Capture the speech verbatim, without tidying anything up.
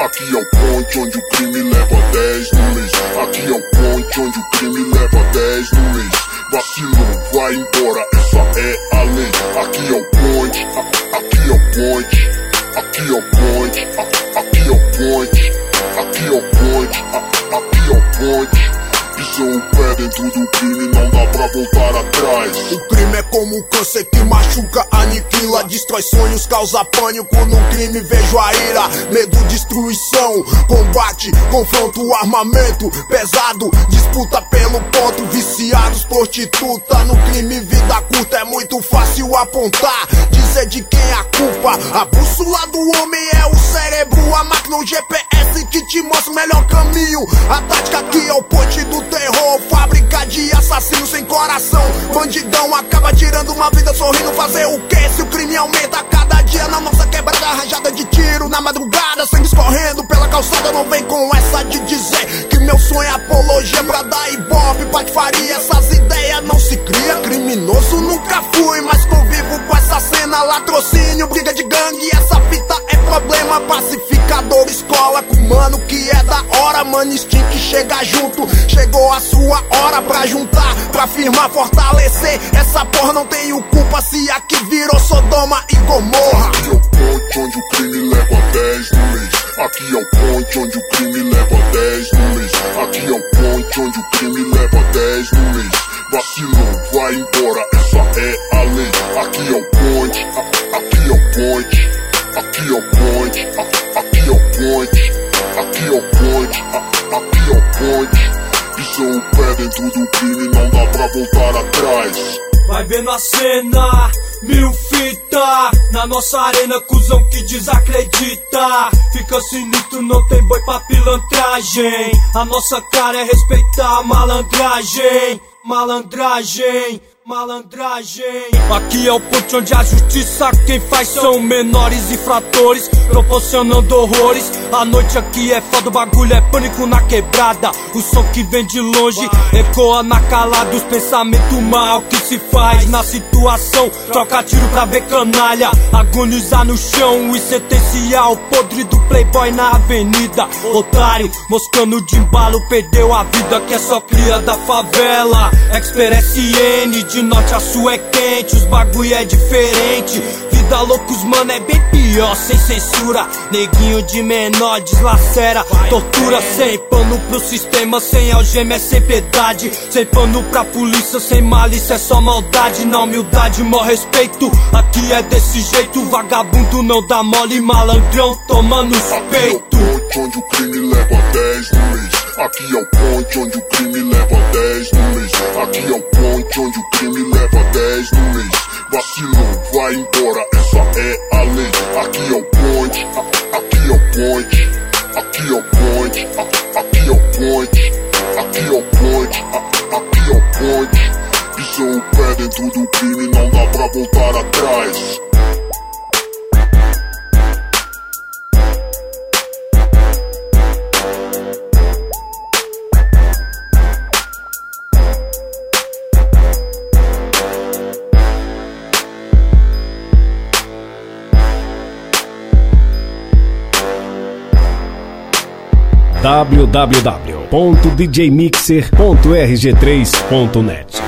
Aqui é o ponte onde o crime leva dez no mês. Aqui é o ponte onde o crime leva dez no mês. Vacilou, vai embora, essa é a lei. Aqui é o ponte, a, aqui é o ponte. Aqui é o ponte, a, aqui é o ponte. Aqui é o ponte, a, aqui é o ponte. Pisou o pé dentro do crime, não dá pra voltar atrás. O crime é como um câncer que machuca, aniquila, destrói sonhos, causa pânico. No crime vejo a ira, medo, destruição, combate, confronto, armamento pesado, disputa pelo ponto, viciados, prostituta. No crime vida curta, é muito fácil apontar, dizer de quem é a culpa. A bússola do homem é o cérebro, a máquina, o G P S que te mostra o melhor caminho. A tática aqui é o ponte do terror, fábrica de assassinos sem coração. Bandidão acaba tirando uma vida sorrindo. Fazer o que se o crime aumenta a cada dia? Na nossa quebrada, rajada de tiro na madrugada, sangue escorrendo pela calçada. Não vem com essa de dizer que meu sonho é apologia pra dar ibope, patifaria. Essas ideias não se cria. Criminoso nunca fui, mas convivo com essa cena. Latrocínio, briga de gangue, essa fita é problema. Pacificador, escola com mano que é da hora. Mano, instinto que chega junto. Chegou a sua hora pra juntar, pra firmar, fortalecer. Essa porra não tenho culpa se aqui virou Sodoma e Gomorra. Aqui é o ponte onde o crime leva dez no mês. Aqui é o ponte onde o crime leva dez no mês. Aqui é o ponte onde o crime leva dez no mês. Vacilou, vai embora, essa é a lei. Aqui é o ponte, a, aqui é o ponte. Aqui é o ponte, a, aqui é o ponte. Aqui é o ponte, a, aqui é o ponte. Pisou o pé dentro do crime, não dá pra voltar atrás. Vai vendo a cena, mil fita na nossa arena, cuzão que desacredita. Fica sinistro, não tem boi pra pilantragem. A nossa cara é respeitar a malandragem. Malandragem, malandragem. Aqui é o ponto onde a justiça quem faz são menores infratores, proporcionando horrores. A noite aqui é foda, o bagulho é pânico na quebrada. O som que vem de longe ecoa na calada. Os pensamentos mal que se faz na situação. Troca tiro pra ver canalha agonizar no chão. O sentencial podre do playboy na avenida. Otário, moscando de embalo, perdeu a vida que é só cria da favela. Expert S N, de norte a sul é quente, os bagulho é diferente. Vida loucos, mano, é bem pior, sem censura. Neguinho de menor deslacera, tortura sem pano pro sistema, sem algema é sem piedade. Sem pano pra polícia, sem malícia é só maldade. Na humildade, mó respeito, aqui é desse jeito. Vagabundo não dá mole, malandrão toma nos peitos. Aqui é o ponte onde o crime leva dez no mês. Aqui é o ponte onde o crime leva dez no mês. Aqui é o ponte onde o crime leva dez no mês. Vacilou, vai embora, essa é a lei. Aqui é o ponte, a, aqui é o ponte. Aqui é o ponte, a, aqui é o ponte. Aqui é o ponte, a, aqui é o ponte. Pisou o pé dentro do crime, não dá pra voltar atrás. w w w ponto d j mixer ponto r g três ponto net